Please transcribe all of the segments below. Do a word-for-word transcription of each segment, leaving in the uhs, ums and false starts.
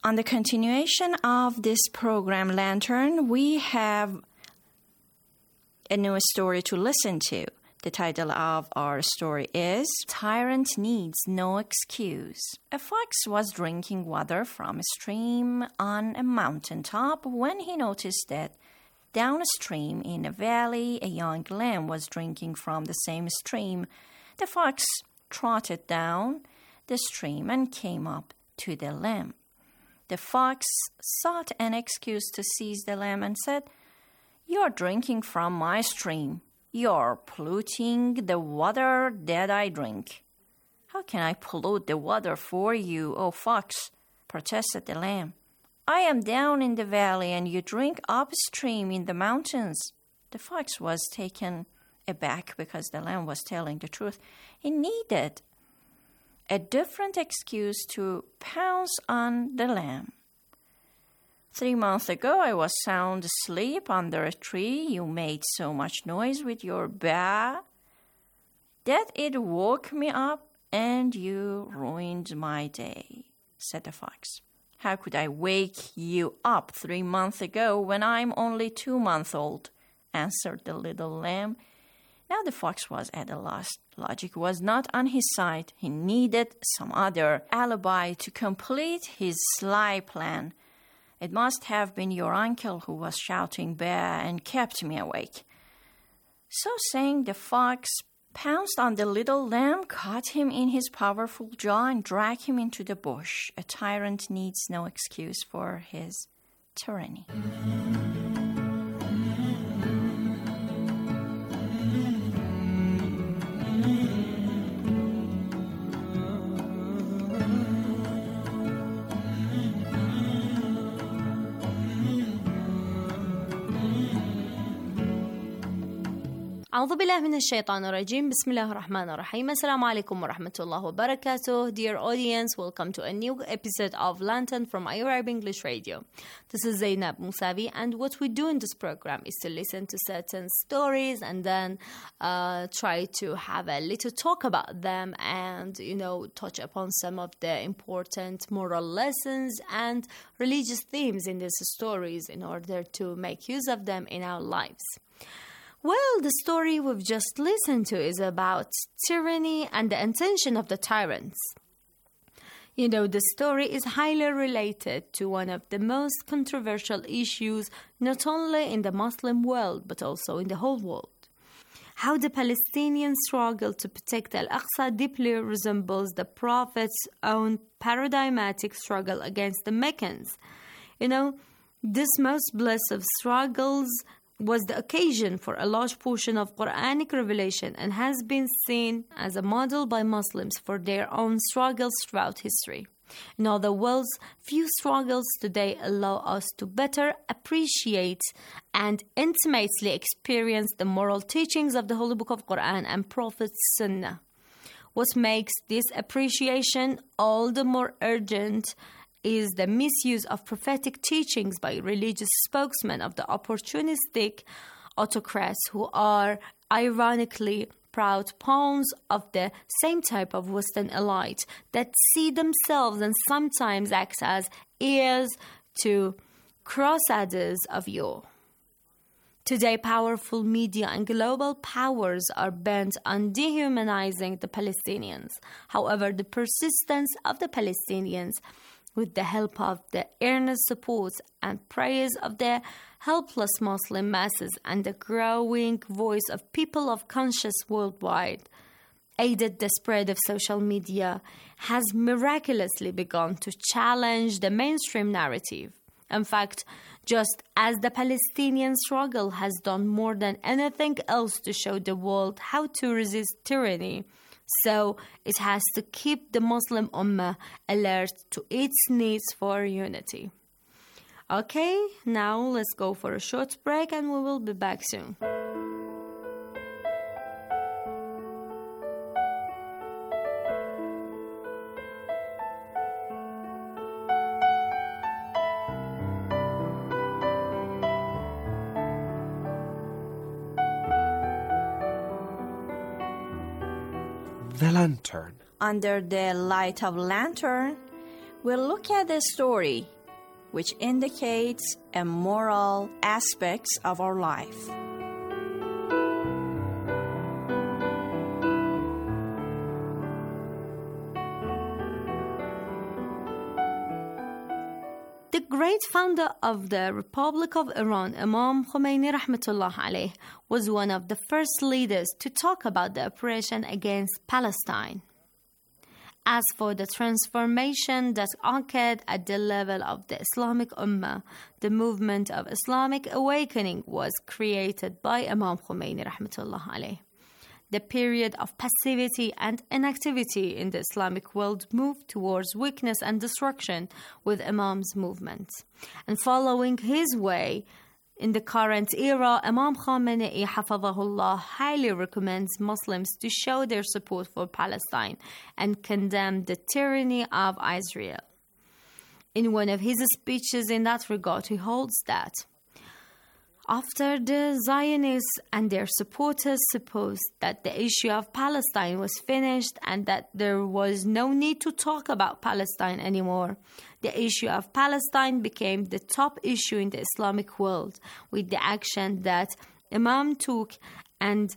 On the continuation of this program, Lantern, we have a new story to listen to. The title of our story is Tyrant Needs No Excuse. A fox was drinking water from a stream on a mountaintop when he noticed that downstream in a valley, a young lamb was drinking from the same stream. The fox trotted down the stream and came up to the lamb. The fox sought an excuse to seize the lamb and said, "You're drinking from my stream. You're polluting the water that I drink." "How can I pollute the water for you, O fox?" protested the lamb. "I am down in the valley and you drink upstream in the mountains." The fox was taken aback because the lamb was telling the truth. He needed a different excuse to pounce on the lamb. "Three months ago, I was sound asleep under a tree. You made so much noise with your baa that it woke me up and you ruined my day," said the fox. "How could I wake you up three months ago when I'm only two months old?" answered the little lamb. Now the fox was at a loss. Logic was not on his side. He needed some other alibi to complete his sly plan. "It must have been your uncle who was shouting baa and kept me awake." So saying, the fox pounced on the little lamb, caught him in his powerful jaw, and dragged him into the bush. A tyrant needs no excuse for his tyranny. أعوذ بالله من الشيطان الرجيم. بسم الله الرحمن الرحيم. Assalamu alaikum wa rahmatullahi wa barakatuh. Dear audience, welcome to a new episode of Lantern from Arab English Radio. This is Zainab Musavi, and what we do in this program is to listen to certain stories and then uh, try to have a little talk about them and, you know, touch upon some of the important moral lessons and religious themes in these stories in order to make use of them in our lives. Well, the story we've just listened to is about tyranny and the intention of the tyrants. You know, the story is highly related to one of the most controversial issues, not only in the Muslim world, but also in the whole world. How the Palestinian struggle to protect Al-Aqsa deeply resembles the Prophet's own paradigmatic struggle against the Meccans. You know, this most blessed of struggles was the occasion for a large portion of Quranic revelation and has been seen as a model by Muslims for their own struggles throughout history. In other words, few struggles today allow us to better appreciate and intimately experience the moral teachings of the Holy Book of Quran and Prophet's Sunnah. What makes this appreciation all the more urgent is the misuse of prophetic teachings by religious spokesmen of the opportunistic autocrats who are ironically proud pawns of the same type of Western elite that see themselves and sometimes act as heirs to crusaders of yore. Today, powerful media and global powers are bent on dehumanizing the Palestinians. However, the persistence of the Palestinians, with the help of the earnest support and prayers of the helpless Muslim masses and the growing voice of people of conscience worldwide, aided the spread of social media, has miraculously begun to challenge the mainstream narrative. In fact, just as the Palestinian struggle has done more than anything else to show the world how to resist tyranny, so it has to keep the Muslim Ummah alert to its needs for unity. Okay, now let's go for a short break and we will be back soon. The Lantern. Under the light of lantern, we'll look at the story which indicates a moral aspects of our life. The great founder of the Republic of Iran, Imam Khomeini Rahmatullah alayh, was one of the first leaders to talk about the oppression against Palestine. As for the transformation that occurred at the level of the Islamic Ummah, the movement of Islamic awakening was created by Imam Khomeini Rahmatullah alayh. The period of passivity and inactivity in the Islamic world moved towards weakness and destruction with Imam's movement. And following his way, in the current era, Imam Khamenei Hafadhahullah highly recommends Muslims to show their support for Palestine and condemn the tyranny of Israel. In one of his speeches in that regard, he holds that after the Zionists and their supporters supposed that the issue of Palestine was finished and that there was no need to talk about Palestine anymore, the issue of Palestine became the top issue in the Islamic world with the action that Imam took and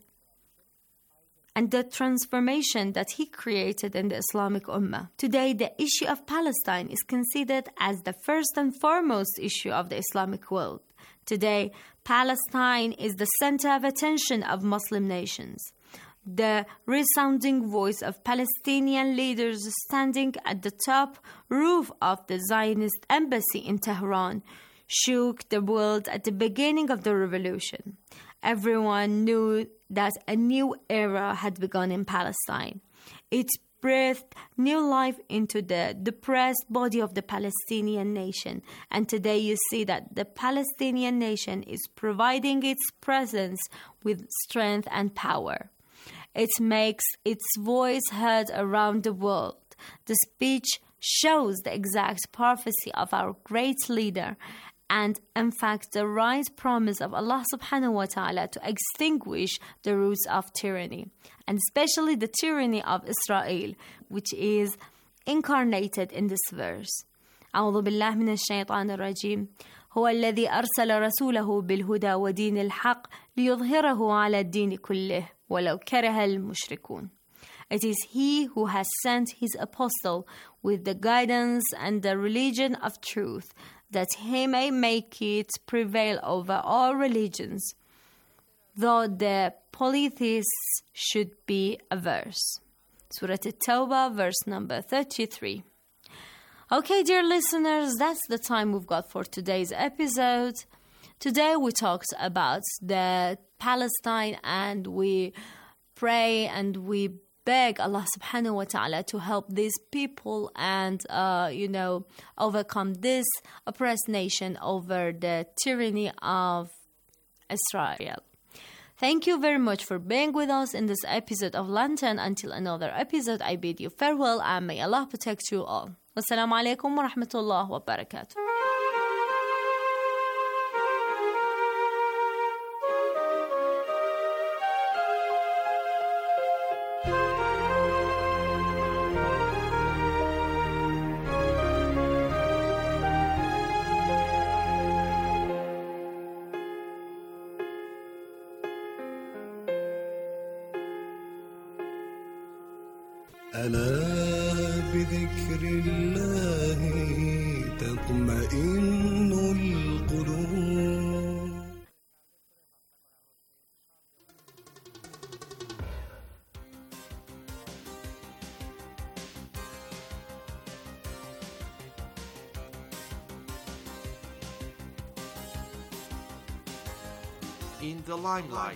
and the transformation that he created in the Islamic Ummah. Today, the issue of Palestine is considered as the first and foremost issue of the Islamic world. Today, Palestine is the center of attention of Muslim nations. The resounding voice of Palestinian leaders standing at the top roof of the Zionist embassy in Tehran shook the world at the beginning of the revolution. Everyone knew that a new era had begun in Palestine. It breathed new life into the depressed body of the Palestinian nation. And today you see that the Palestinian nation is providing its presence with strength and power. It makes its voice heard around the world. The speech shows the exact prophecy of our great leader and, in fact, the right promise of Allah subhanahu wa ta'ala to extinguish the roots of tyranny, and especially the tyranny of Israel, which is incarnated in this verse. أعوذ بالله من الشيطان الرجيم هو الذي أرسل رسوله بالهدى ودين الحق ليظهره على الدين كله ولو كره المشركون. It is He who has sent His apostle with the guidance and the religion of truth, that He may make it prevail over all religions, though the polytheists should be averse. Surah At-Tawbah, verse number thirty-three. Okay, dear listeners, that's the time we've got for today's episode. Today we talked about the Palestine, and we pray and we beg Allah subhanahu wa ta'ala to help these people and, uh, you know, overcome this oppressed nation over the tyranny of Israel. Thank you very much for being with us in this episode of Lantern. Until another episode, I bid you farewell and may Allah protect you all. Wassalamu alaikum wa rahmatullah wa barakatuh. ألا بذكر الله تطمئن القلوب. In the limelight.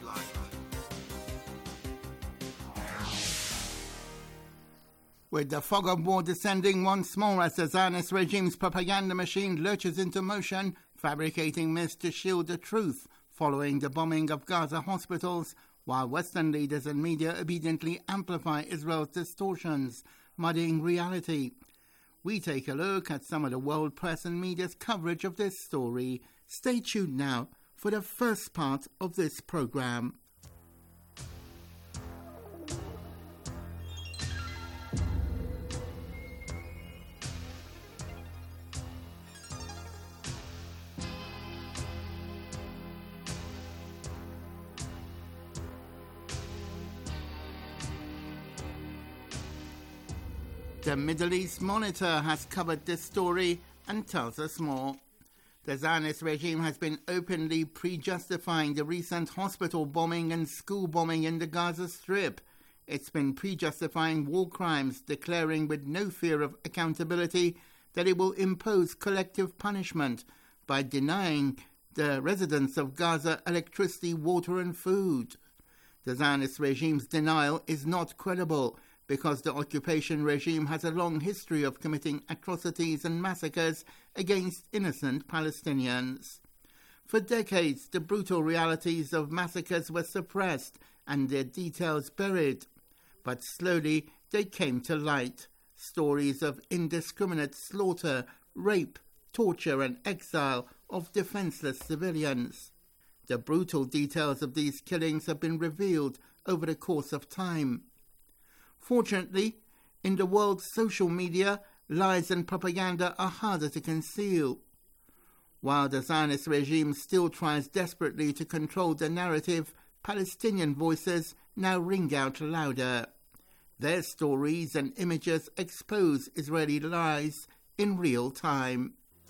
With the fog of war descending once more as the Zionist regime's propaganda machine lurches into motion, fabricating myths to shield the truth following the bombing of Gaza hospitals, while Western leaders and media obediently amplify Israel's distortions, muddying reality. We take a look at some of the world press and media's coverage of this story. Stay tuned now for the first part of this program. The Middle East Monitor has covered this story and tells us more. The Zionist regime has been openly pre-justifying the recent hospital bombing and school bombing in the Gaza Strip. It's been pre-justifying war crimes, declaring with no fear of accountability that it will impose collective punishment by denying the residents of Gaza electricity, water and food. The Zionist regime's denial is not credible because the occupation regime has a long history of committing atrocities and massacres against innocent Palestinians. For decades, the brutal realities of massacres were suppressed and their details buried. But slowly they came to light. Stories of indiscriminate slaughter, rape, torture and exile of defenseless civilians. The brutal details of these killings have been revealed over the course of time. Fortunately, in the world's social media, lies and propaganda are harder to conceal. While the Zionist regime still tries desperately to control the narrative, Palestinian voices now ring out louder. Their stories and images expose Israeli lies in real time.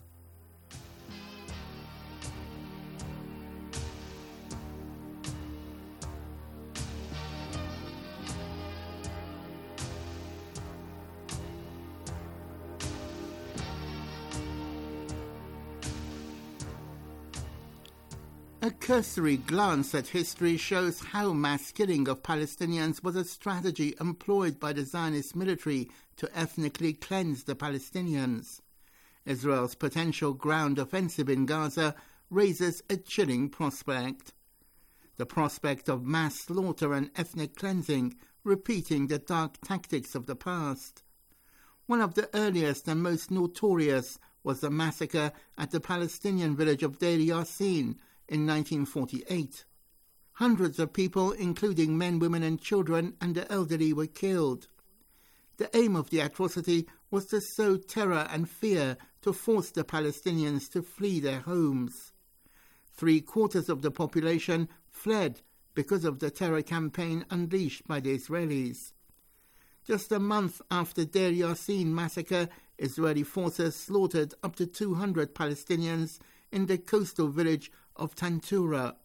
A cursory glance at history shows how mass killing of Palestinians was a strategy employed by the Zionist military to ethnically cleanse the Palestinians. Israel's potential ground offensive in Gaza raises a chilling prospect. The prospect of mass slaughter and ethnic cleansing, repeating the dark tactics of the past. One of the earliest and most notorious was the massacre at the Palestinian village of Deir Yassin in nineteen forty-eight. Hundreds of people, including men, women and children and the elderly, were killed. The aim of the atrocity was to sow terror and fear to force the Palestinians to flee their homes. Three quarters of the population fled because of the terror campaign unleashed by the Israelis. Just a month after Deir Yassin massacre, Israeli forces slaughtered up to two hundred Palestinians in the coastal village of Tantura.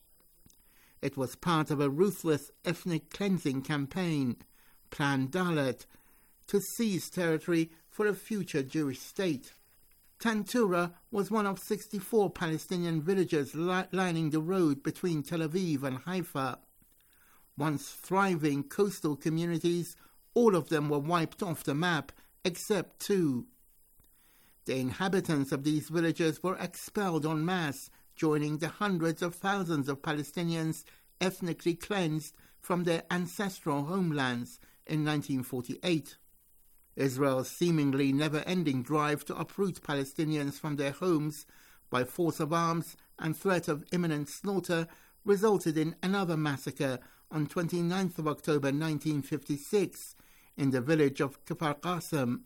It was part of a ruthless ethnic cleansing campaign, Plan Dalet, to seize territory for a future Jewish state. Tantura was one of sixty-four Palestinian villages li- lining the road between Tel Aviv and Haifa. Once thriving coastal communities, all of them were wiped off the map except two. The inhabitants of these villages were expelled en masse, joining the hundreds of thousands of Palestinians ethnically cleansed from their ancestral homelands in nineteen forty-eight. Israel's seemingly never-ending drive to uproot Palestinians from their homes by force of arms and threat of imminent slaughter resulted in another massacre on the twenty-ninth of October nineteen fifty-six in the village of Kfar Qasim.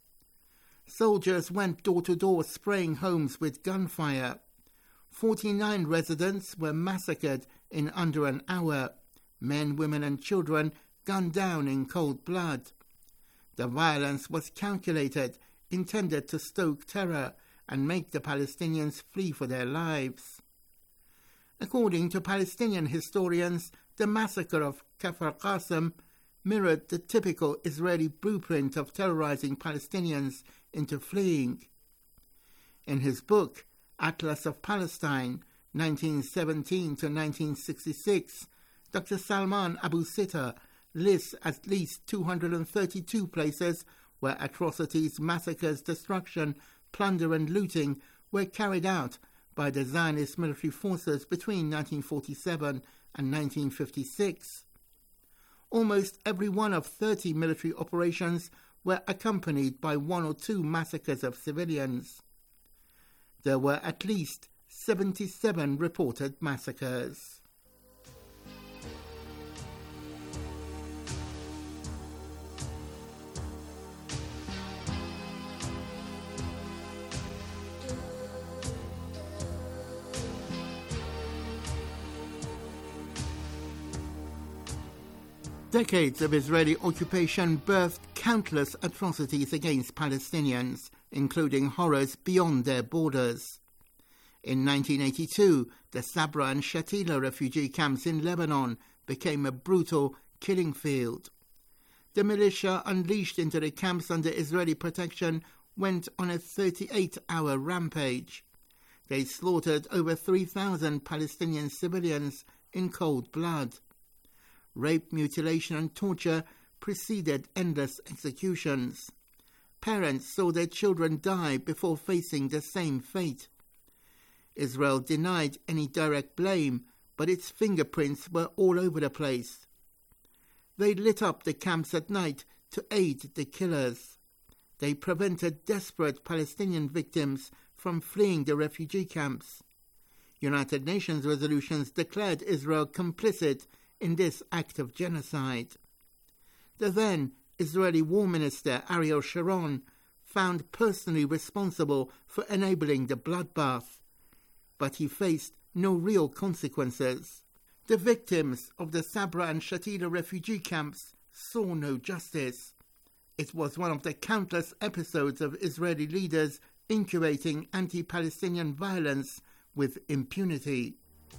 Soldiers went door-to-door spraying homes with gunfire. forty-nine residents were massacred in under an hour, men, women and children gunned down in cold blood. The violence was calculated, intended to stoke terror and make the Palestinians flee for their lives. According to Palestinian historians, the massacre of Kfar Qasim mirrored the typical Israeli blueprint of terrorizing Palestinians into fleeing. In his book, Atlas of Palestine, nineteen seventeen to nineteen sixty-six, Doctor Salman Abu Sitta lists at least two hundred thirty-two places where atrocities, massacres, destruction, plunder and looting were carried out by the Zionist military forces between nineteen forty-seven and nineteen fifty-six. Almost every one of thirty military operations were accompanied by one or two massacres of civilians. There were at least seventy-seven reported massacres. Decades of Israeli occupation birthed countless atrocities against Palestinians, including horrors beyond their borders. In nineteen eighty-two, the Sabra and Shatila refugee camps in Lebanon became a brutal killing field. The militia unleashed into the camps under Israeli protection went on a thirty-eight hour rampage. They slaughtered over three thousand Palestinian civilians in cold blood. Rape, mutilation and torture preceded endless executions. Parents saw their children die before facing the same fate. Israel denied any direct blame, but its fingerprints were all over the place. They lit up the camps at night to aid the killers. They prevented desperate Palestinian victims from fleeing the refugee camps. United Nations resolutions declared Israel complicit in this act of genocide. The then Israeli War Minister Ariel Sharon found personally responsible for enabling the bloodbath, but he faced no real consequences. The victims of the Sabra and Shatila refugee camps saw no justice. It was one of the countless episodes of Israeli leaders incubating anti-Palestinian violence with impunity.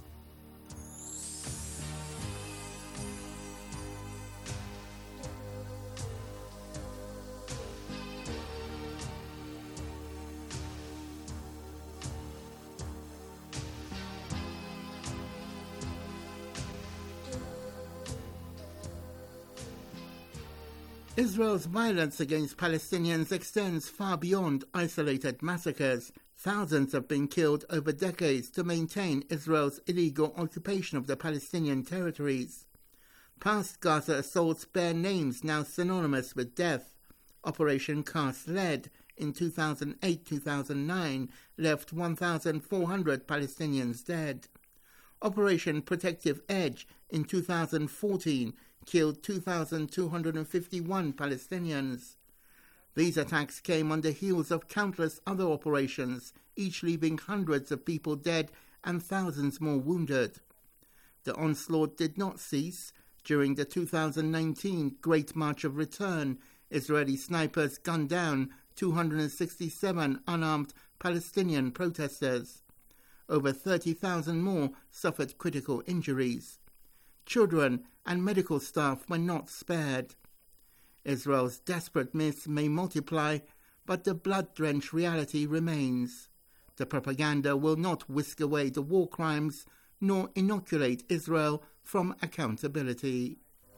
Israel's violence against Palestinians extends far beyond isolated massacres. Thousands have been killed over decades to maintain Israel's illegal occupation of the Palestinian territories. Past Gaza assaults bear names now synonymous with death. Operation Cast Lead in two thousand eight to two thousand nine left one thousand four hundred Palestinians dead. Operation Protective Edge in two thousand fourteen killed two thousand two hundred fifty-one Palestinians. These attacks came on the heels of countless other operations, each leaving hundreds of people dead and thousands more wounded. The onslaught did not cease. During the two thousand nineteen Great March of Return, Israeli snipers gunned down two hundred sixty-seven unarmed Palestinian protesters. Over thirty thousand more suffered critical injuries. Children and medical staff were not spared. Israel's desperate myths may multiply, but the blood-drenched reality remains. The propaganda will not whisk away the war crimes, nor inoculate Israel from accountability.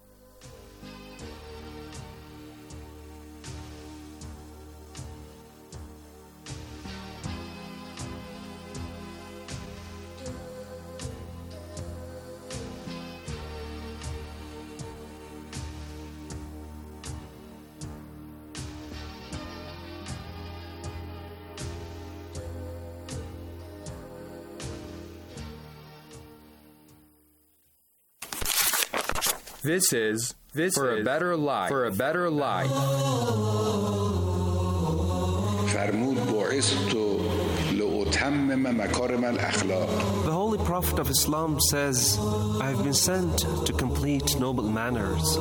This is this for is a better life. For a better life. فرمود بعثت لأتمم مكارم الأخلاق. The Holy Prophet of Islam says, I have been sent to complete noble manners.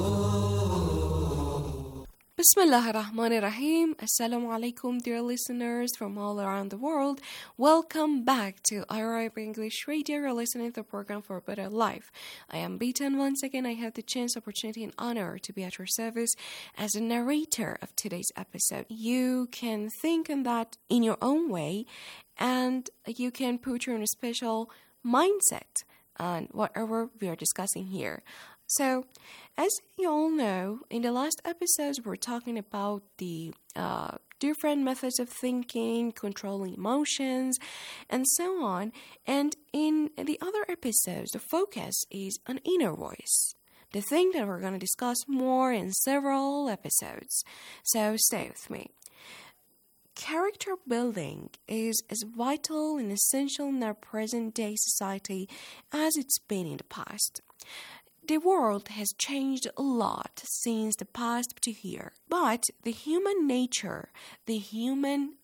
Bismillah ar-Rahman ar-Rahim. Assalamu alaikum, dear listeners from all around the world. Welcome back to I R I B English Radio. You're listening to the program For a Better Life. I am Beta, and once again I have the chance, opportunity, and honor to be at your service as a narrator of today's episode. You can think on that in your own way, and you can put your own special mindset on whatever we are discussing here. So, as you all know, in the last episodes, we're talking about the uh, different methods of thinking, controlling emotions, and so on. And in the other episodes, the focus is on inner voice, the thing that we're going to discuss more in several episodes. So, stay with me. Character building is as vital and essential in our present-day society as it's been in the past. The world has changed a lot since the past two years, but the human nature, the human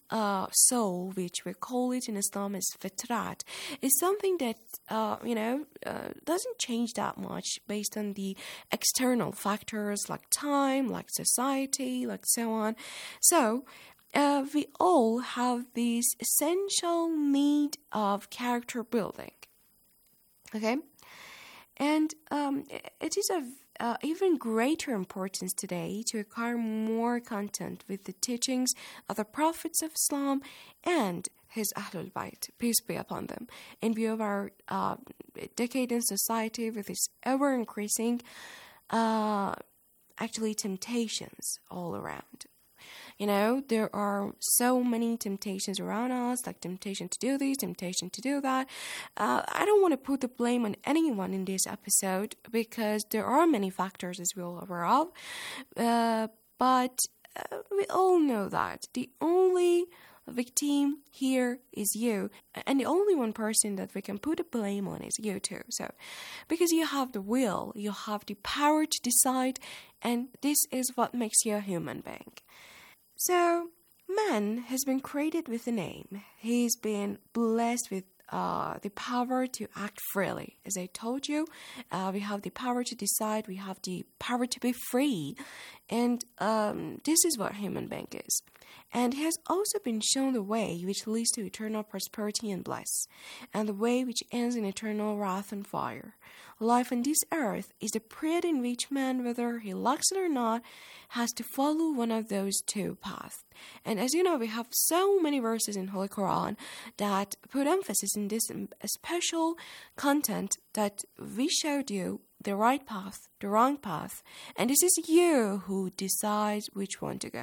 uh, soul, which we call it in Islam as fitrat, is something that, uh, you know, uh, doesn't change that much based on the external factors like time, like society, like so on. So, uh, we all have this essential need of character building. Okay? And um, it is of uh, even greater importance today to acquire more content with the teachings of the prophets of Islam and his Ahlul Bayt, peace be upon them, in view of our uh, decadent society with its ever-increasing, uh, actually, temptations all around. You know, there are so many temptations around us, like temptation to do this, temptation to do that. Uh, I don't want to put the blame on anyone in this episode because there are many factors, as we're all aware of. Uh, but uh, we all know that the only victim here is you, and the only one person that we can put the blame on is you too. So, because you have the will, you have the power to decide, and this is what makes you a human being. So, man has been created with a name. He's been blessed with uh, the power to act freely. As I told you, uh, we have the power to decide. We have the power to be free. And um, this is what human being is. And he has also been shown the way which leads to eternal prosperity and bliss, and the way which ends in eternal wrath and fire. Life on this earth is the period in which man, whether he likes it or not, has to follow one of those two paths. And as you know, we have so many verses in Holy Quran that put emphasis in this special content that we showed you the right path, the wrong path, and this is you who decides which one to go.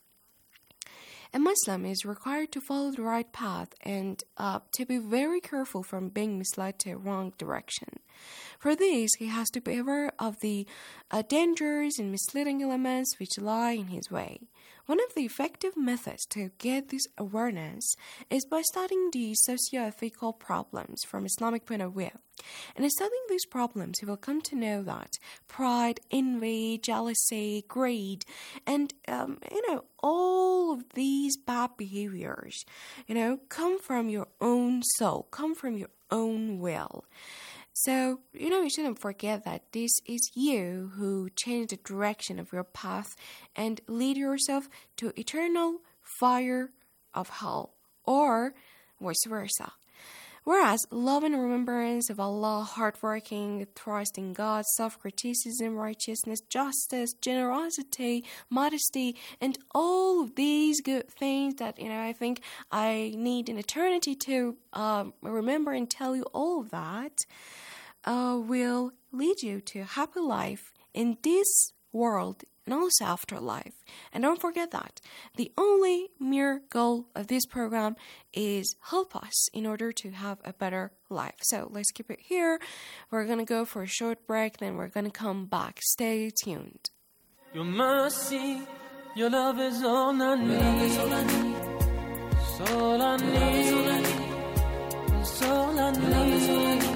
A Muslim is required to follow the right path and uh, to be very careful from being misled to a wrong direction. For this, he has to be aware of the uh, dangers and misleading elements which lie in his way. One of the effective methods to get this awareness is by studying the socio-ethical problems from Islamic point of view. And in studying these problems, he will come to know that pride, envy, jealousy, greed, and, um, you know, all of these bad behaviors, you know, come from your own soul, come from your own will. So, you know, you shouldn't forget that this is you who change the direction of your path and lead yourself to eternal fire of hell, or vice versa. Whereas love and remembrance of Allah, hardworking, trust in God, self-criticism, righteousness, justice, generosity, modesty, and all of these good things that, you know, I think I need an eternity to um, remember and tell you all of that, uh, will lead you to a happy life in this world and also afterlife. And don't forget that the only mere goal of this program is help us in order to have a better life. So let's keep it here. We're going to go for a short break, then we're going to come back. Stay tuned. Your mercy, your love is all I need. It's all I need. It's all I need.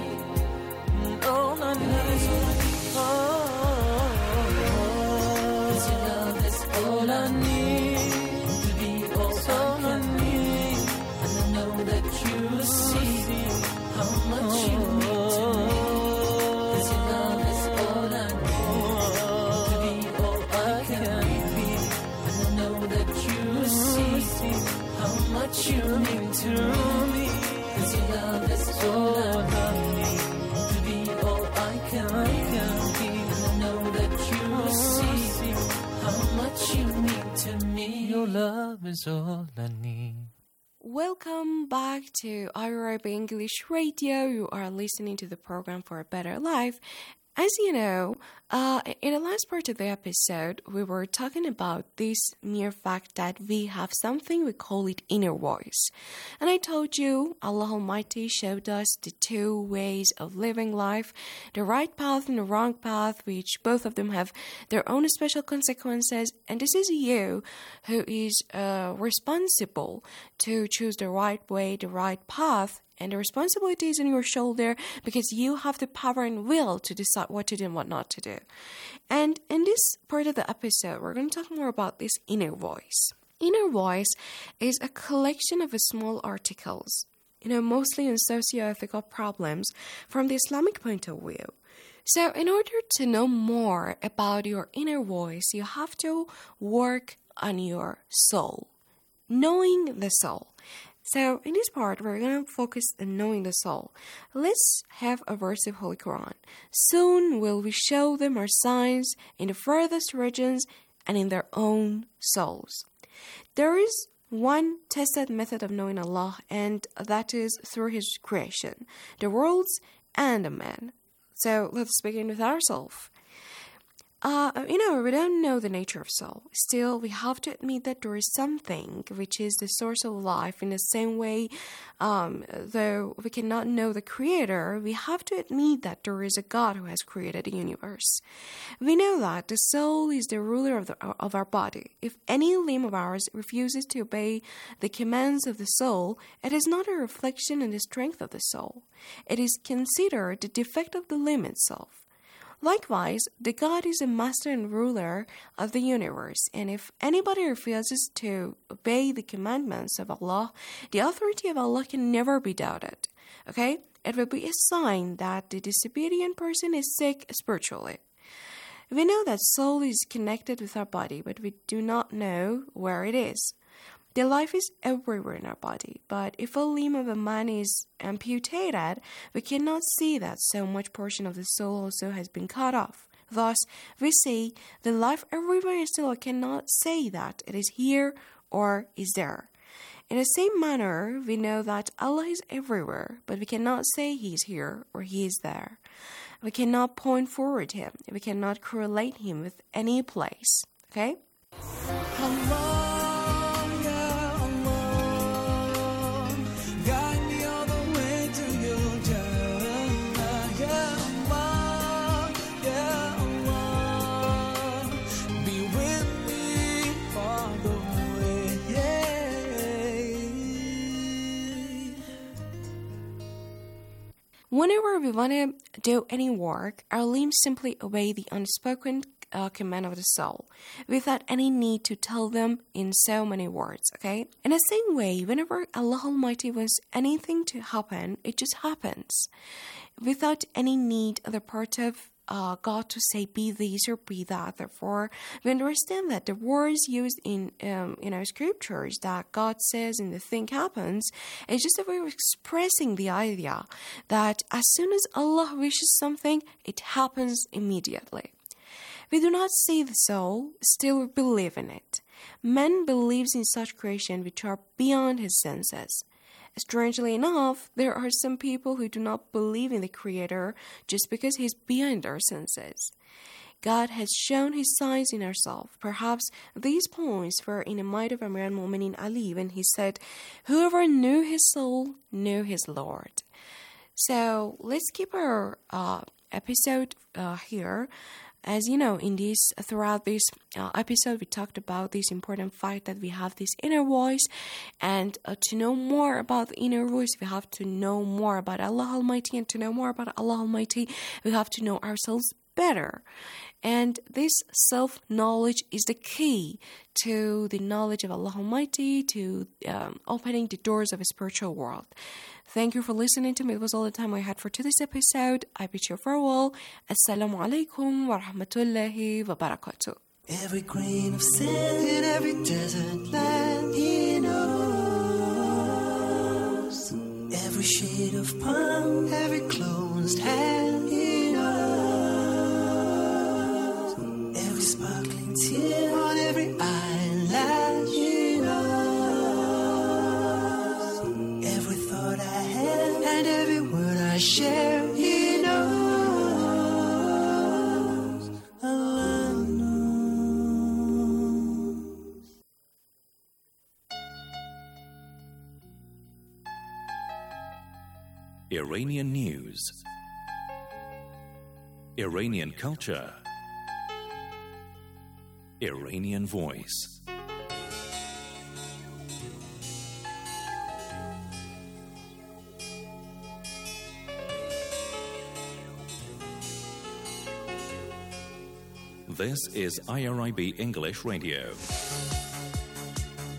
All I need. Oh. All I need to be all, all I need, and I know that you see how much you mean to me. 'Cause your love is all I need to be all I can be, and I know that you see how much you mean to me. 'Cause your love is all I need to be all I can be, and I know that you see how much you mean to me. Your love is all I need. Welcome back to I R I B English Radio. You are listening to the program For a Better Life. As you know, uh, in the last part of the episode, we were talking about this mere fact that we have something, we call it inner voice. And I told you, Allah Almighty showed us the two ways of living life, the right path and the wrong path, which both of them have their own special consequences. And this is you who is uh, responsible to choose the right way, the right path. And the responsibility is on your shoulder because you have the power and will to decide what to do and what not to do. And in this part of the episode, we're going to talk more about this inner voice. Inner voice is a collection of small articles, you know, mostly in socio-ethical problems from the Islamic point of view. So in order to know more about your inner voice, you have to work on your soul, knowing the soul. So in this part, we're going to focus on knowing the soul. Let's have a verse of Holy Quran. Soon will we show them our signs in the furthest regions and in their own souls. There is one tested method of knowing Allah, and that is through His creation, the worlds and the man. So let's begin with ourselves. Uh, you know, we don't know the nature of soul. Still, we have to admit that there is something which is the source of life. In the same way, um, though we cannot know the Creator, we have to admit that there is a God who has created the universe. We know that the soul is the ruler of, the, of our body. If any limb of ours refuses to obey the commands of the soul, it is not a reflection in the strength of the soul. It is considered the defect of the limb itself. Likewise, the God is the master and ruler of the universe, and if anybody refuses to obey the commandments of Allah, the authority of Allah can never be doubted. Okay? It will be a sign that the disobedient person is sick spiritually. We know that soul is connected with our body, but we do not know where it is. The life is everywhere in our body, but if a limb of a man is amputated, we cannot see that so much portion of the soul also has been cut off. Thus, we say the life everywhere and still cannot say that it is here or is there. In the same manner, we know that Allah is everywhere, but we cannot say He is here or He is there. We cannot point forward Him. We cannot correlate Him with any place. Okay? Allah. Whenever we want to do any work, our limbs simply obey the unspoken uh, command of the soul, without any need to tell them in so many words, okay? In the same way, whenever Allah Almighty wants anything to happen, it just happens, without any need on the part of Uh, God to say be this or be that. Therefore, we understand that the words used in um, in our scriptures that God says and the thing happens is just a way of expressing the idea that as soon as Allah wishes something, it happens immediately. We do not see the soul, still we believe in it. Man believes in such creation which are beyond his senses. Strangely enough, there are some people who do not believe in the Creator just because He is beyond our senses. God has shown His signs in ourselves. Perhaps these points were in the mind of Amir al-Mu'minin Ali when he said, "Whoever knew his soul knew his Lord." So let's keep our uh, episode uh, here. As you know, in this throughout this uh, episode, we talked about this important fact that we have this inner voice, and uh, to know more about the inner voice, we have to know more about Allah Almighty, and to know more about Allah Almighty, we have to know ourselves better. And this self-knowledge is the key to the knowledge of Allah Almighty, to um, opening the doors of a spiritual world. Thank you for listening to me. It was all the time I had for today's episode. I bid you farewell. Assalamu alaikum wa rahmatullahi wa barakatuh. Every grain of sand in every desert land He knows. Every shade of palm, every closed hand He knows. Every sparkling tear on every eyelash He knows. Every thought I have and every word I share He knows. Allah knows. Iranian news, Iranian culture, Iranian voice. This is I R I B English Radio.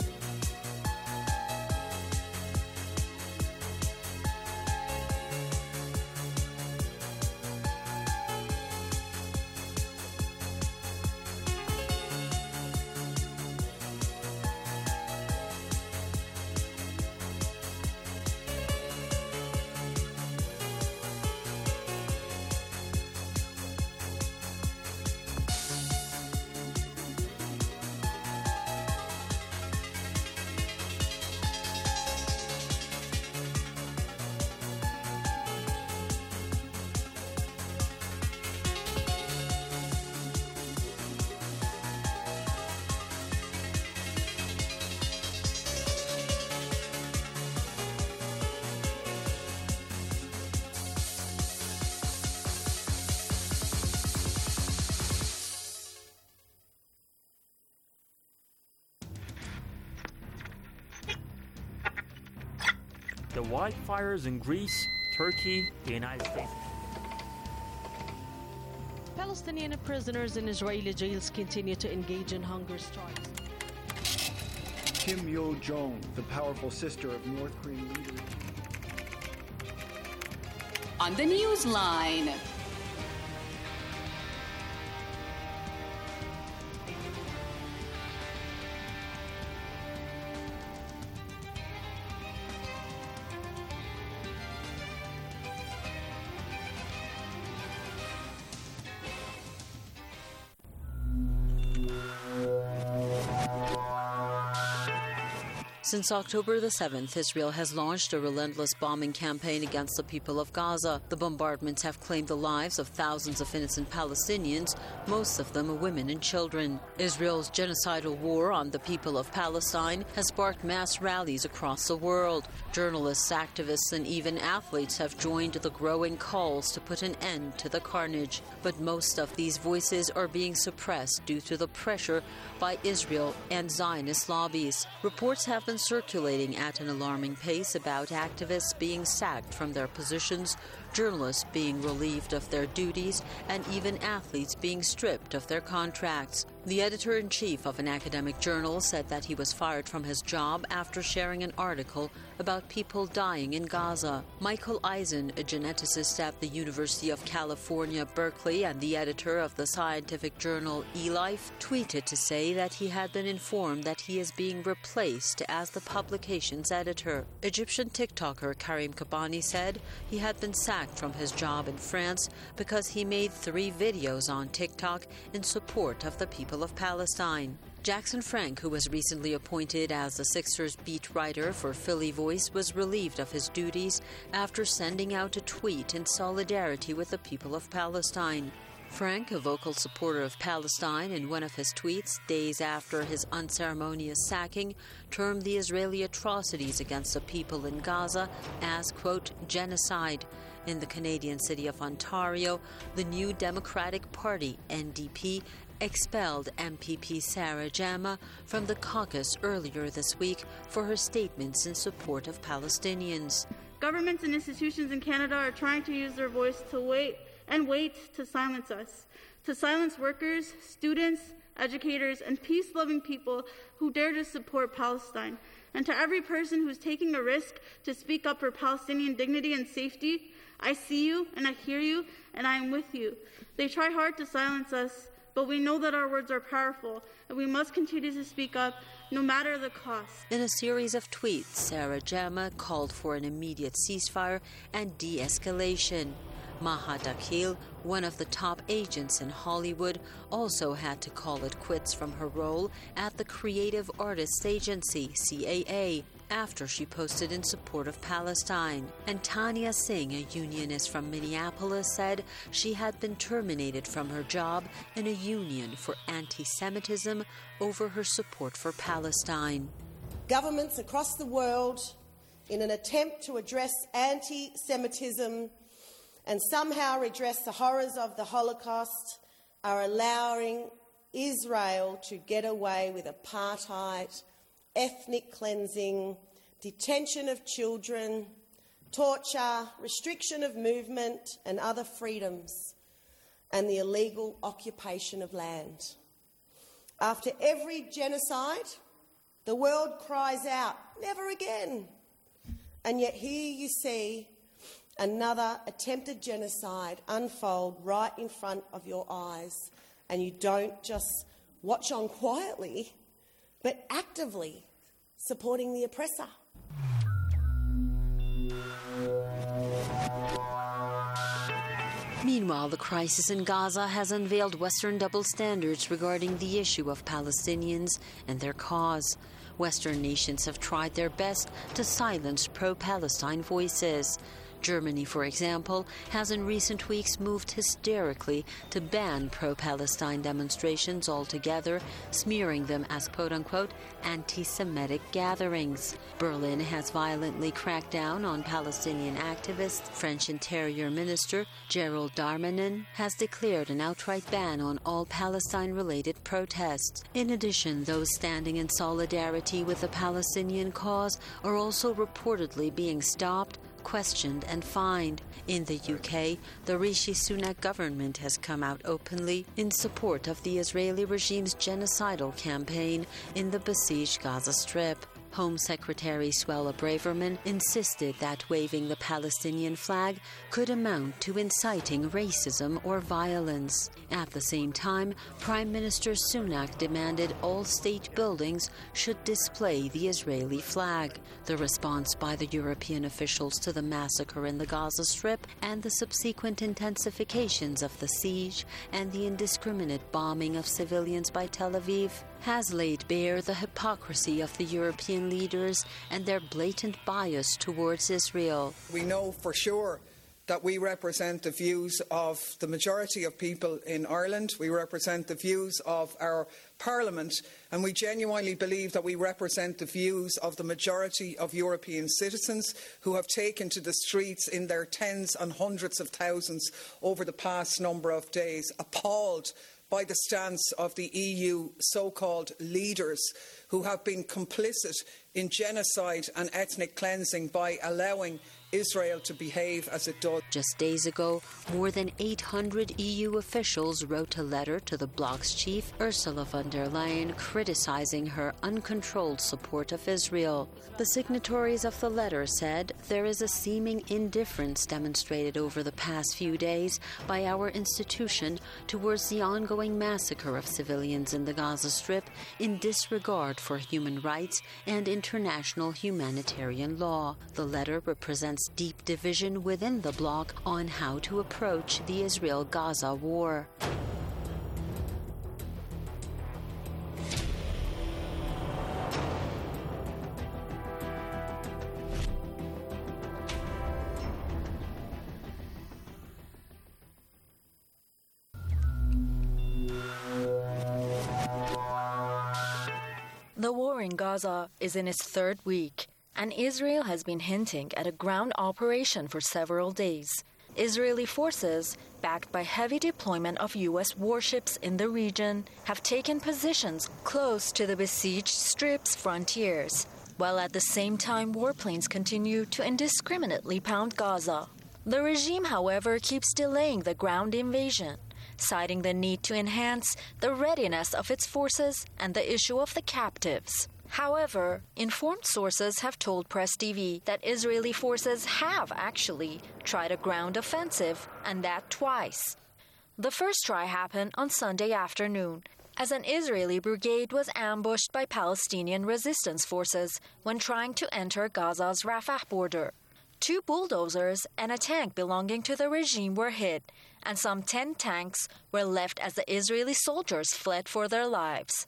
the wildfires in Greece, Turkey, the United States. Palestinian prisoners in Israeli jails continue to engage in hunger strikes. Kim Yo-jong, the powerful sister of North Korean leader. On the Newsline. Since October the seventh, Israel has launched a relentless bombing campaign against the people of Gaza. The bombardments have claimed the lives of thousands of innocent Palestinians, most of them women and children. Israel's genocidal war on the people of Palestine has sparked mass rallies across the world. Journalists, activists, and even athletes have joined the growing calls to put an end to the carnage. But most of these voices are being suppressed due to the pressure by Israel and Zionist lobbies. Reports have been circulating at an alarming pace about activists being sacked from their positions, journalists being relieved of their duties, and even athletes being stripped of their contracts. The editor-in-chief of an academic journal said that he was fired from his job after sharing an article about people dying in Gaza. Michael Eisen, a geneticist at the University of California, Berkeley, and the editor of the scientific journal eLife, tweeted to say that he had been informed that he is being replaced as the publication's editor. Egyptian TikToker Karim Kabani said he had been sacked from his job in France because he made three videos on TikTok in support of the people of Palestine. Jackson Frank, who was recently appointed as the Sixers beat writer for Philly Voice, was relieved of his duties after sending out a tweet in solidarity with the people of Palestine. Frank, a vocal supporter of Palestine, in one of his tweets days after his unceremonious sacking, termed the Israeli atrocities against the people in Gaza as, quote, genocide. In the Canadian city of Ontario, the New Democratic Party, N D P, expelled M P P Sarah Jama from the caucus earlier this week for her statements in support of Palestinians. Governments and institutions in Canada are trying to use their voice to wait and wait to silence us, to silence workers, students, educators, and peace-loving people who dare to support Palestine. And to every person who's taking a risk to speak up for Palestinian dignity and safety, I see you and I hear you and I am with you. They try hard to silence us, but we know that our words are powerful and we must continue to speak up no matter the cost. In a series of tweets, Sarah Jama called for an immediate ceasefire and de-escalation. Maha Dakhil, one of the top agents in Hollywood, also had to call it quits from her role at the Creative Artists Agency, C A A, after she posted in support of Palestine. And Tanya Singh, a unionist from Minneapolis, said she had been terminated from her job in a union for anti-Semitism over her support for Palestine. Governments across the world, in an attempt to address anti-Semitism and somehow redress the horrors of the Holocaust, are allowing Israel to get away with apartheid, ethnic cleansing, detention of children, torture, restriction of movement and other freedoms, and the illegal occupation of land. After every genocide, the world cries out, never again. And yet here you see another attempted genocide unfold right in front of your eyes, and you don't just watch on quietly, but actively supporting the oppressor. Meanwhile, the crisis in Gaza has unveiled Western double standards regarding the issue of Palestinians and their cause. Western nations have tried their best to silence pro-Palestine voices. Germany, for example, has in recent weeks moved hysterically to ban pro-Palestine demonstrations altogether, smearing them as quote-unquote anti-Semitic gatherings. Berlin has violently cracked down on Palestinian activists. French Interior Minister Gerald Darmanin has declared an outright ban on all Palestine-related protests. In addition, those standing in solidarity with the Palestinian cause are also reportedly being stopped, questioned and fined. In the U K, the Rishi Sunak government has come out openly in support of the Israeli regime's genocidal campaign in the besieged Gaza Strip. Home Secretary Suella Braverman insisted that waving the Palestinian flag could amount to inciting racism or violence. At the same time, Prime Minister Sunak demanded all state buildings should display the Israeli flag. The response by the European officials to the massacre in the Gaza Strip and the subsequent intensifications of the siege and the indiscriminate bombing of civilians by Tel Aviv has laid bare the hypocrisy of the European leaders and their blatant bias towards Israel. We know for sure that we represent the views of the majority of people in Ireland. We represent the views of our Parliament, and we genuinely believe that we represent the views of the majority of European citizens who have taken to the streets in their tens and hundreds of thousands over the past number of days, appalled by the stance of the E U so-called leaders who have been complicit in genocide and ethnic cleansing by allowing Israel to behave as it does. Just days ago, more than eight hundred E U officials wrote a letter to the bloc's chief, Ursula von der Leyen, criticizing her uncontrolled support of Israel. The signatories of the letter said there is a seeming indifference demonstrated over the past few days by our institution towards the ongoing massacre of civilians in the Gaza Strip in disregard for human rights and international humanitarian law. The letter represents deep division within the bloc on how to approach the Israel-Gaza war. The war in Gaza is in its third week, and Israel has been hinting at a ground operation for several days. Israeli forces, backed by heavy deployment of U S warships in the region, have taken positions close to the besieged Strip's frontiers, while at the same time warplanes continue to indiscriminately pound Gaza. The regime, however, keeps delaying the ground invasion, citing the need to enhance the readiness of its forces and the issue of the captives. However, informed sources have told Press T V that Israeli forces have actually tried a ground offensive, and that twice. The first try happened on Sunday afternoon, as an Israeli brigade was ambushed by Palestinian resistance forces when trying to enter Gaza's Rafah border. Two bulldozers and a tank belonging to the regime were hit, and some ten tanks were left as the Israeli soldiers fled for their lives.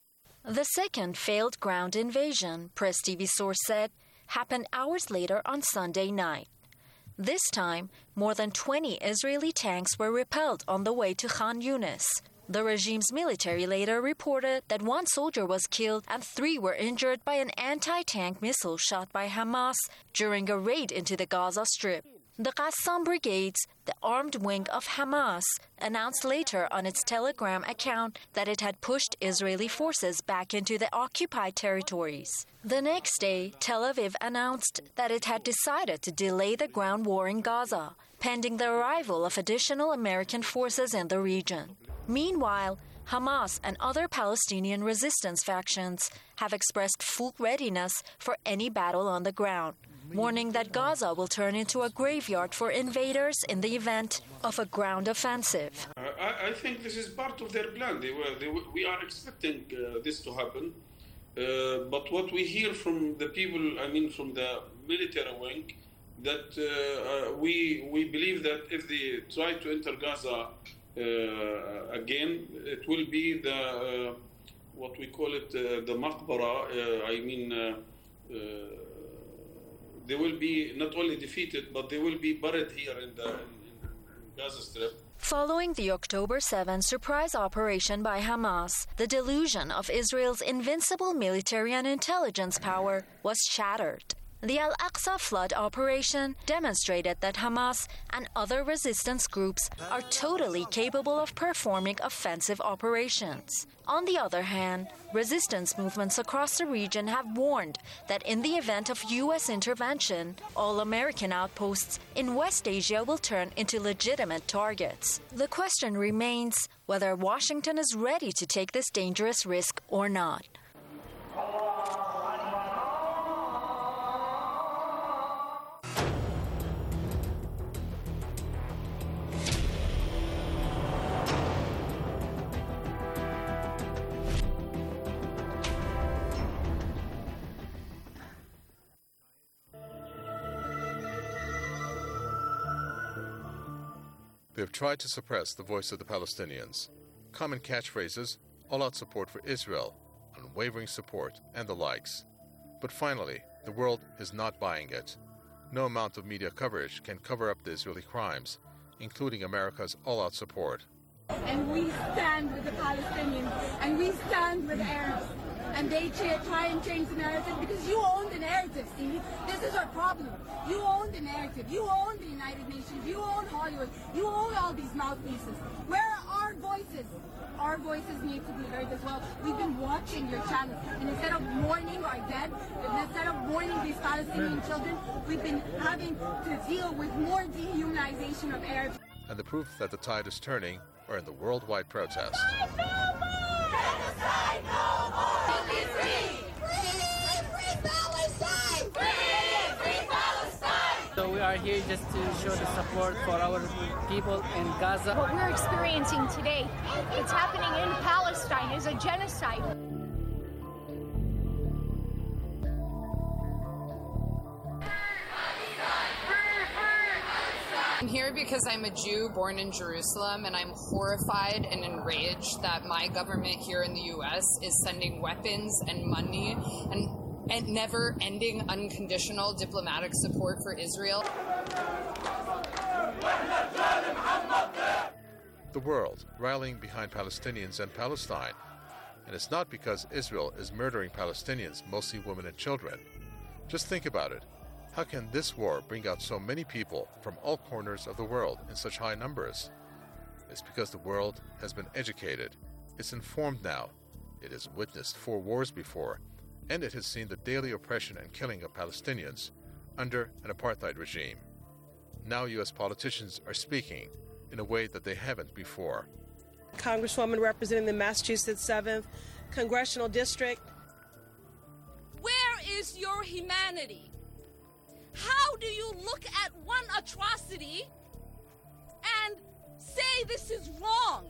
The second failed ground invasion, Press T V source said, happened hours later on Sunday night. This time, more than twenty Israeli tanks were repelled on the way to Khan Yunis. The regime's military later reported that one soldier was killed and three were injured by an anti-tank missile shot by Hamas during a raid into the Gaza Strip. The Qassam Brigades, the armed wing of Hamas, announced later on its Telegram account that it had pushed Israeli forces back into the occupied territories. The next day, Tel Aviv announced that it had decided to delay the ground war in Gaza, pending the arrival of additional American forces in the region. Meanwhile, Hamas and other Palestinian resistance factions have expressed full readiness for any battle on the ground, warning that Gaza will turn into a graveyard for invaders in the event of a ground offensive. Uh, I, I think this is part of their plan. They were, they, we are expecting uh, this to happen. Uh, but what we hear from the people, I mean from the military wing, that uh, uh, we, we believe that if they try to enter Gaza uh, again, it will be the, uh, what we call it, uh, the maqbara, uh, I mean, uh, uh, they will be not only defeated, but they will be buried here in the in, in Gaza Strip. Following the October seventh surprise operation by Hamas, the delusion of Israel's invincible military and intelligence power was shattered. The Al-Aqsa flood operation demonstrated that Hamas and other resistance groups are totally capable of performing offensive operations. On the other hand, resistance movements across the region have warned that in the event of U S intervention, all American outposts in West Asia will turn into legitimate targets. The question remains whether Washington is ready to take this dangerous risk or not. They have tried to suppress the voice of the Palestinians. Common catchphrases, all-out support for Israel, unwavering support, and the likes. But finally, the world is not buying it. No amount of media coverage can cover up the Israeli crimes, including America's all-out support. And we stand with the Palestinians, and we stand with Arabs. And they try and change the narrative because you own the narrative, see? This is our problem. You own the narrative. You own the United Nations. You own Hollywood. You own all these mouthpieces. Where are our voices? Our voices need to be heard as well. We've been watching your channel, and instead of mourning our dead, instead of mourning these Palestinian children, we've been having to deal with more dehumanization of Arabs. And the proof that the tide is turning are in the worldwide protest. So we are here just to show the support for our people in Gaza. What we're experiencing today, it's happening in Palestine, is a genocide. I'm here because I'm a Jew born in Jerusalem, and I'm horrified and enraged that my government here in the U S is sending weapons and money and, and never-ending unconditional diplomatic support for Israel. The world rallying behind Palestinians and Palestine. And it's not because Israel is murdering Palestinians, mostly women and children. Just think about it. How can this war bring out so many people from all corners of the world in such high numbers? It's because the world has been educated. It's informed now. It has witnessed four wars before, and it has seen the daily oppression and killing of Palestinians under an apartheid regime. Now U S politicians are speaking in a way that they haven't before. Congresswoman representing the Massachusetts seventh Congressional District. Where is your humanity? How do you look at one atrocity and say this is wrong?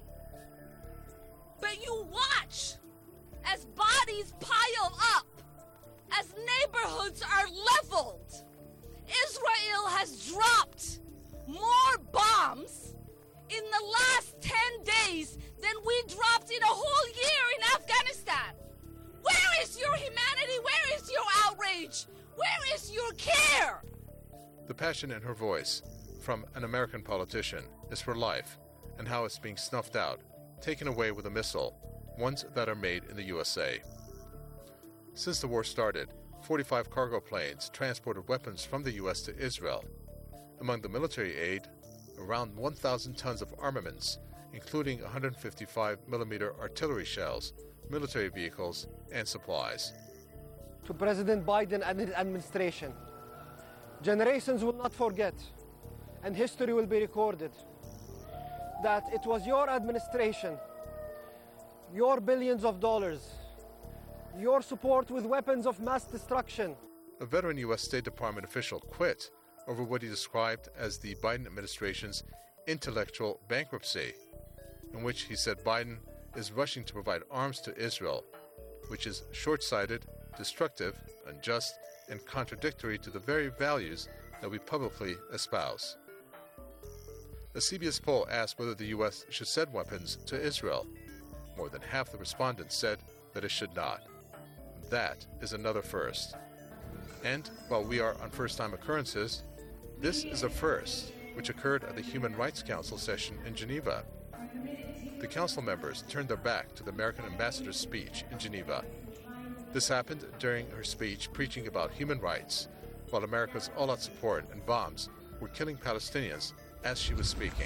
But you watch as bodies pile up, as neighborhoods are leveled. Israel has dropped more bombs in the last ten days than we dropped in a whole year in Afghanistan. Where is your humanity? Where is your outrage? Where is your care? The passion in her voice from an American politician is for life, and how it's being snuffed out, taken away with a missile, ones that are made in the U S A. Since the war started, forty-five cargo planes transported weapons from the U S to Israel. Among the military aid, around one thousand tons of armaments, including one hundred fifty-five millimeter artillery shells, military vehicles, and supplies. To President Biden and his administration, generations will not forget, and history will be recorded, that it was your administration, your billions of dollars, your support with weapons of mass destruction. A veteran U S State Department official quit over what he described as the Biden administration's intellectual bankruptcy, in which he said Biden is rushing to provide arms to Israel, which is short-sighted, destructive, unjust, and contradictory to the very values that we publicly espouse. A C B S poll asked whether the U S should send weapons to Israel. More than half the respondents said that it should not. That is another first. And while we are on first-time occurrences, this is a first, which occurred at the Human Rights Council session in Geneva. The council members turned their back to the American ambassador's speech in Geneva. This happened during her speech preaching about human rights, while America's all-out support and bombs were killing Palestinians as she was speaking.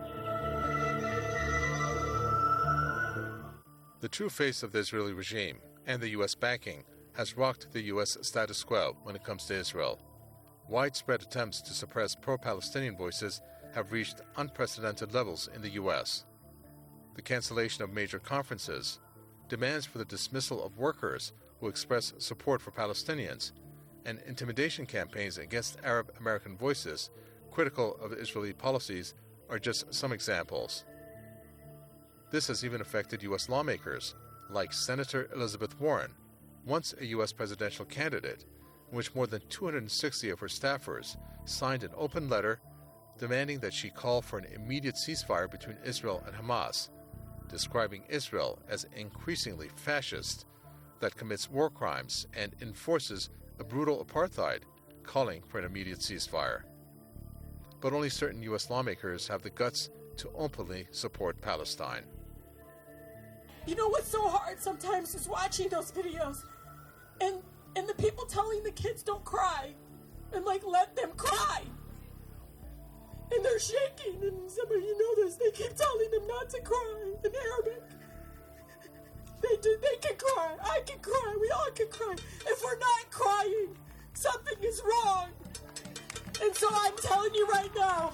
The true face of the Israeli regime and the U S backing has rocked the U S status quo when it comes to Israel. Widespread attempts to suppress pro-Palestinian voices have reached unprecedented levels in the U S. The cancellation of major conferences, demands for the dismissal of workers who express support for Palestinians, and intimidation campaigns against Arab American voices critical of Israeli policies are just some examples. This has even affected U S lawmakers, like Senator Elizabeth Warren, once a U S presidential candidate, in which more than two hundred sixty of her staffers signed an open letter demanding that she call for an immediate ceasefire between Israel and Hamas, describing Israel as increasingly fascist, that commits war crimes and enforces a brutal apartheid, calling for an immediate ceasefire. But only certain U S lawmakers have the guts to openly support Palestine. You know what's so hard sometimes is watching those videos and and the people telling the kids don't cry and like let them cry. And they're shaking, and some of you know this, they keep telling them not to cry in Arabic. They do, they can cry, I can cry, we all can cry. If we're not crying, something is wrong. And so I'm telling you right now,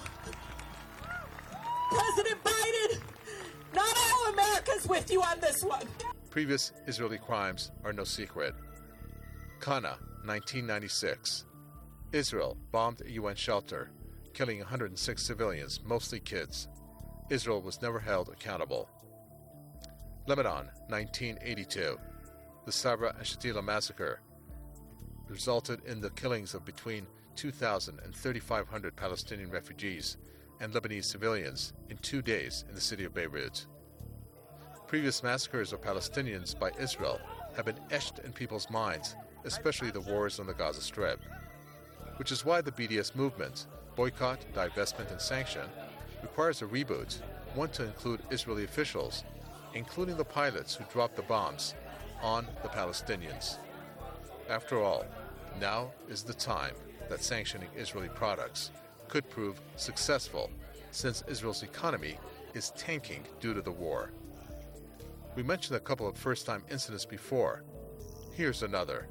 President Biden, not all America's with you on this one. Previous Israeli crimes are no secret. Qana, nineteen ninety-six. Israel bombed a U N shelter, killing one hundred six civilians, mostly kids. Israel was never held accountable. Lebanon, nineteen eighty-two. The Sabra and Shatila massacre resulted in the killings of between two thousand and thirty-five hundred Palestinian refugees and Lebanese civilians in two days in the city of Beirut. Previous massacres of Palestinians by Israel have been etched in people's minds, especially the wars on the Gaza Strip, which is why the B D S movement, boycott, divestment, and sanction, requires a reboot, one to include Israeli officials, including the pilots who dropped the bombs, on the Palestinians. After all, now is the time that sanctioning Israeli products could prove successful, since Israel's economy is tanking due to the war. We mentioned a couple of first-time incidents before. Here's another.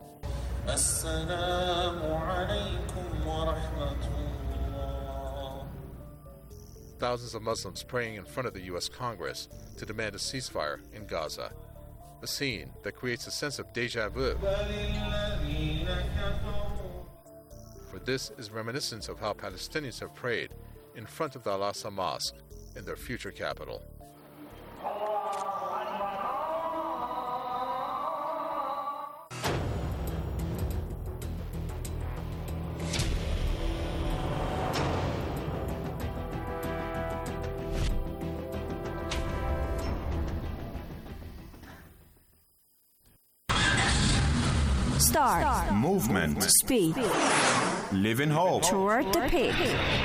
Thousands of Muslims praying in front of the U S Congress to demand a ceasefire in Gaza. A scene that creates a sense of déjà vu. For this is reminiscent of how Palestinians have prayed in front of the Al-Aqsa Mosque in their future capital. Start. Movement. Speed. Live in hope. Toward the peak.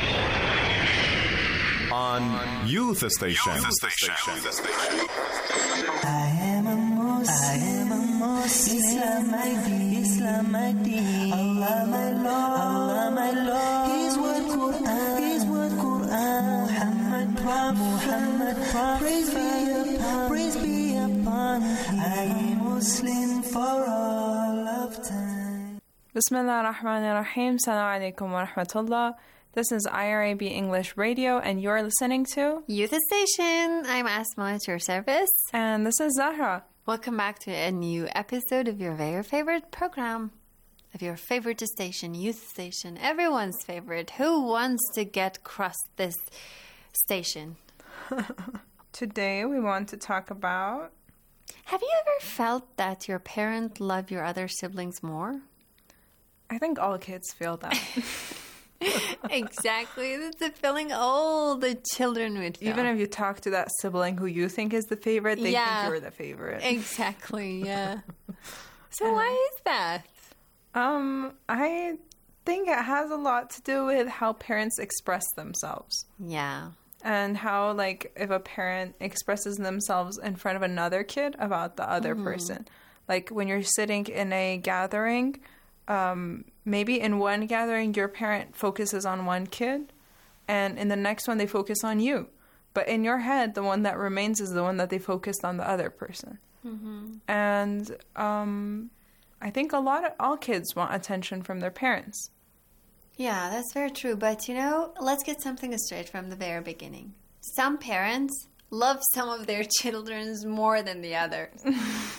On Youth Station. Youth Station. I am a Muslim. I am a Muslim. Islam my deen. Islam my deen. Allah my Lord. Allah my Lord. His word Quran. His word Quran. Muhammad Prophet. Muhammad Prophet. Praise be upon. Praise be upon. I am Muslim for all of time. Bismillah ar-Rahman ar-Rahim. Assalamu alaikum wa rahmatullah. This is I R A B English Radio, and you're listening to Youth Station. I'm Asma at your service. And this is Zahra. Welcome back to a new episode of your very favorite program, of your favorite station, Youth Station. Everyone's favorite. Who wants to get across this station? Today we want to talk about... Have you ever felt that your parent loved your other siblings more? I think all kids feel that. Exactly. That's the feeling all the children would feel. Even if you talk to that sibling who you think is the favorite, they yeah, think you're the favorite. Exactly, yeah. So why is that? Um, I think it has a lot to do with how parents express themselves. Yeah. And how, like, if a parent expresses themselves in front of another kid about the other Mhm. person. Like, when you're sitting in a gathering, um, maybe in one gathering, your parent focuses on one kid, and in the next one, they focus on you. But in your head, the one that remains is the one that they focused on the other person. Mm-hmm. And um, I think a lot of, all kids want attention from their parents. Yeah, that's very true. But, you know, let's get something straight from the very beginning. Some parents love some of their children more than the others. And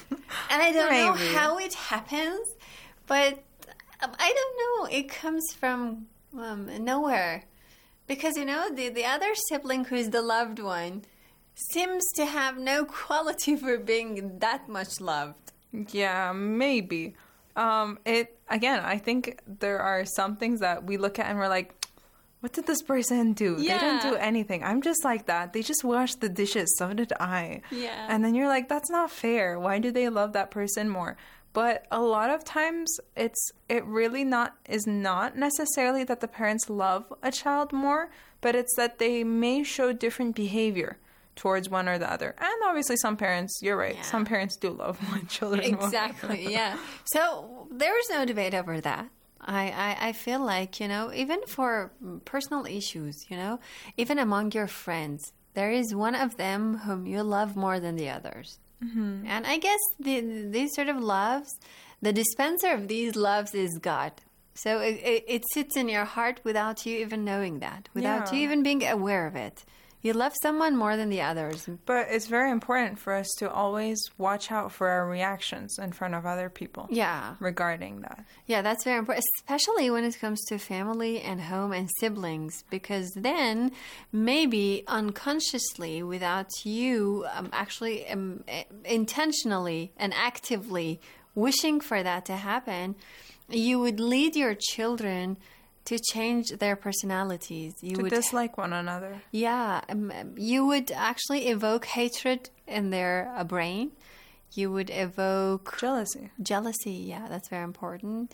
I don't know Maybe. how it happens, but um, I don't know. It comes from um, nowhere. Because, you know, the, the other sibling who is the loved one seems to have no quality for being that much loved. Yeah, maybe. Um, it again, I think there are some things that we look at and we're like, what did this person do? They Yeah. didn't do anything. I'm just like that. They just washed the dishes. So did I. Yeah. And then you're like, that's not fair. Why do they love that person more? But a lot of times it's it really not is not necessarily that the parents love a child more, but it's that they may show different behavior towards one or the other. And obviously some parents, you're right, some parents do love one children more. Exactly, yeah. So there is no debate over that. I, I, I feel like, you know, even for personal issues, you know, even among your friends, there is one of them whom you love more than the others. Mm-hmm. And I guess the, these sort of loves, the dispenser of these loves is God. So it, it, it sits in your heart without you even knowing that, without Yeah. you even being aware of it. You love someone more than the others. But it's very important for us to always watch out for our reactions in front of other people. Yeah. Regarding that. Yeah, that's very important, especially when it comes to family and home and siblings, because then maybe unconsciously, without you um, actually um, intentionally and actively wishing for that to happen, you would lead your children to change their personalities. You to would dislike one another. Yeah, um, you would actually evoke hatred in their uh, brain. You would evoke jealousy. Jealousy, yeah, that's very important.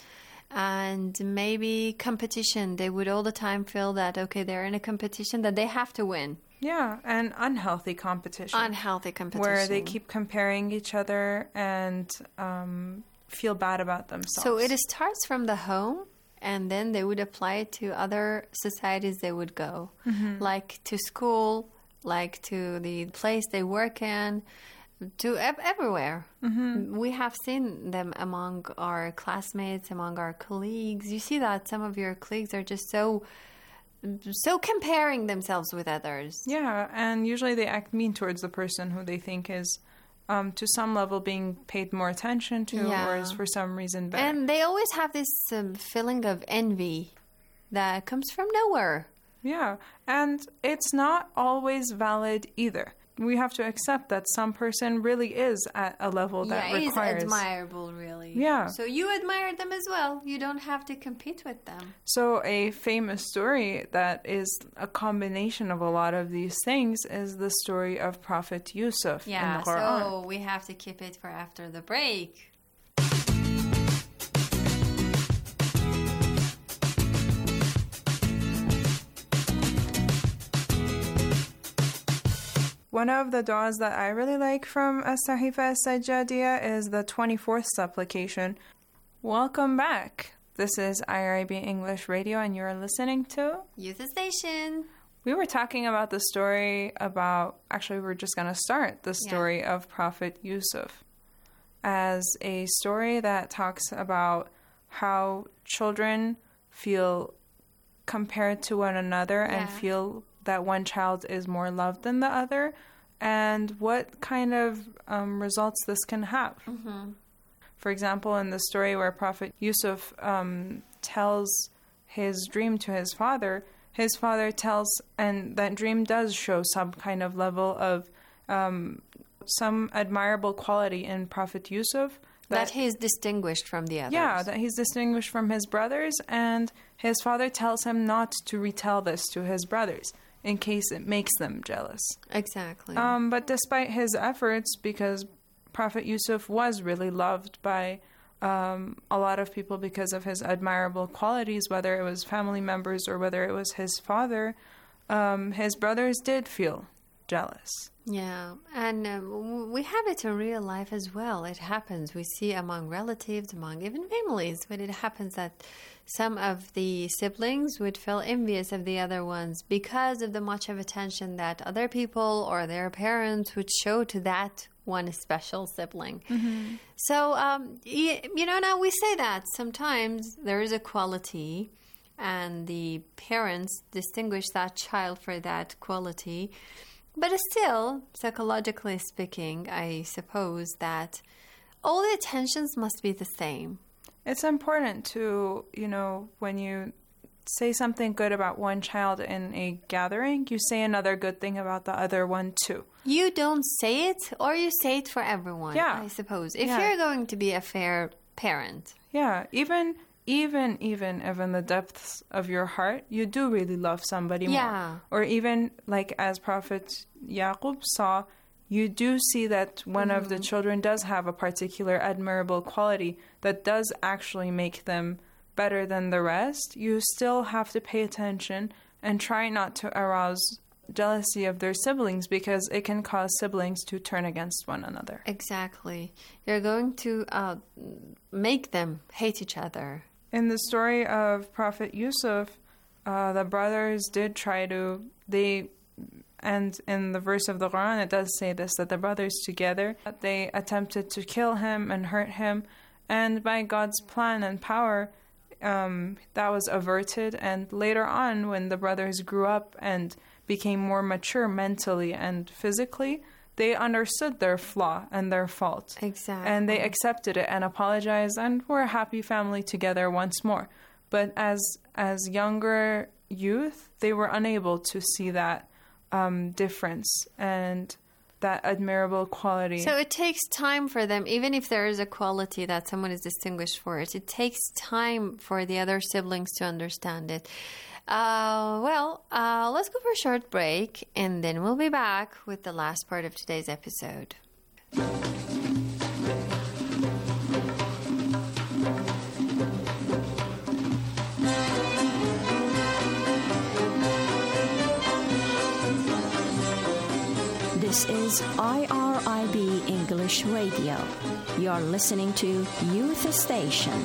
And maybe competition. They would all the time feel that, okay, they're in a competition that they have to win. Yeah, and unhealthy competition. Unhealthy competition. Where they keep comparing each other and um, feel bad about themselves. So it starts from the home. And then they would apply it to other societies they would go, Mhm. like to school, like to the place they work in, to ev- everywhere. Mhm. We have seen them among our classmates, among our colleagues. You see that some of your colleagues are just so, so comparing themselves with others. Yeah, and usually they act mean towards the person who they think is, um, to some level, being paid more attention to, Yeah. or is for some reason better. And they always have this um, feeling of envy that comes from nowhere. Yeah, and it's not always valid either. We have to accept that some person really is at a level that yeah, requires... it is admirable, really. Yeah. So you admire them as well. You don't have to compete with them. So a famous story that is a combination of a lot of these things is the story of Prophet Yusuf Yeah, in the Quran. so we have to keep it for after the break. One of the du'as that I really like from As-Sahifa As-Sajjadiyya is the twenty-fourth supplication. Welcome back. This is I R A B English Radio, and you're listening to Youth Station. We were talking about the story about, actually, we're just going to start the story yeah. of Prophet Yusuf as a story that talks about how children feel compared to one another yeah. and feel that one child is more loved than the other, and what kind of um, results this can have. Mm-hmm. For example, in the story where Prophet Yusuf um, tells his dream to his father, his father tells, and that dream does show some kind of level of um, some admirable quality in Prophet Yusuf. That, that he is distinguished from the others. Yeah, that he's distinguished from his brothers, and his father tells him not to retell this to his brothers in case it makes them jealous. Exactly. Um, but despite his efforts, because Prophet Yusuf was really loved by um, a lot of people, because of his admirable qualities, whether it was family members or whether it was his father, um, his brothers did feel jealous. Yeah, and um, we have it in real life as well. It happens. We see among relatives, among even families, when it happens that some of the siblings would feel envious of the other ones because of the much of attention that other people or their parents would show to that one special sibling. Mm-hmm. So, um, you, you know, now we say that sometimes there is equality and the parents distinguish that child for that quality. But still, psychologically speaking, I suppose that all the attentions must be the same. It's important to, you know, when you say something good about one child in a gathering, you say another good thing about the other one too. You don't say it, or you say it for everyone, yeah. I suppose. If yeah. you're going to be a fair parent. Yeah, even... Even, even if in the depths of your heart, you do really love somebody yeah. more. Or even, like as Prophet Yaqub saw, you do see that one mm-hmm. of the children does have a particular admirable quality that does actually make them better than the rest. You still have to pay attention and try not to arouse jealousy of their siblings, because it can cause siblings to turn against one another. Exactly. You're going to uh, make them hate each other. In the story of Prophet Yusuf, uh, the brothers did try to, they, and in the verse of the Quran it does say this, that the brothers together, they attempted to kill him and hurt him, and by God's plan and power, um, that was averted. And later on, when the brothers grew up and became more mature mentally and physically, they understood their flaw and their fault. Exactly. And they accepted it and apologized, and were a happy family together once more. But as as younger youth, they were unable to see that um, difference and that admirable quality. So it takes time for them, even if there is a quality that someone is distinguished for it, it takes time for the other siblings to understand it. Uh, well, uh, let's go for a short break, and then we'll be back with the last part of today's episode. This is I R I B English Radio. You're listening to Youth Station.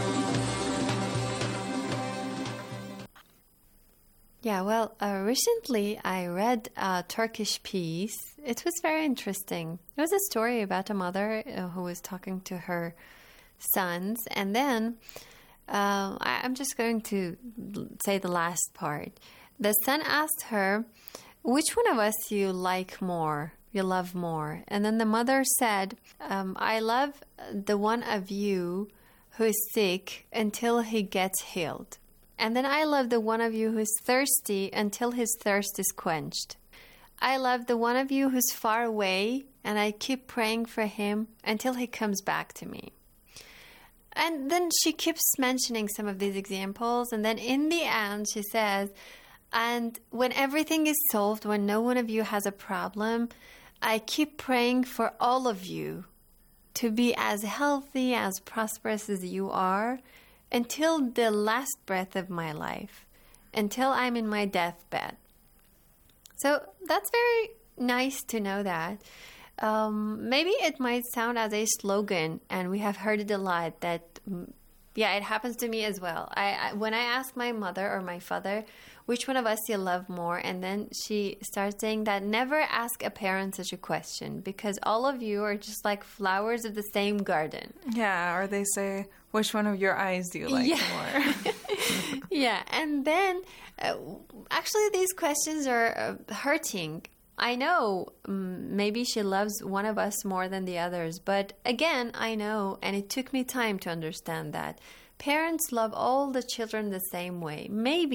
Yeah, well, uh, recently I read a Turkish piece. It was very interesting. It was a story about a mother uh, who was talking to her sons. And then uh, I, I'm just going to say the last part. The son asked her, which one of us you like more, you love more? And then the mother said, um, I love the one of you who is sick until he gets healed. And then I love the one of you who is thirsty until his thirst is quenched. I love the one of you who's far away, and I keep praying for him until he comes back to me. And then she keeps mentioning some of these examples, and then in the end she says, and when everything is solved, when no one of you has a problem, I keep praying for all of you to be as healthy, as prosperous as you are, until the last breath of my life, until I'm in my deathbed. So that's very nice to know that. Um, maybe it might sound as a slogan, and we have heard it a lot, that, yeah, it happens to me as well. I, I when I ask my mother or my father, which one of us you love more? And then she starts saying that never ask a parent such a question, because all of you are just like flowers of the same garden. Yeah, or they say, which one of your eyes do you like yeah. more? Yeah, and then uh, actually these questions are uh, hurting. I know um, maybe she loves one of us more than the others, but again, I know, and it took me time to understand that. Parents love all the children the same way. Maybe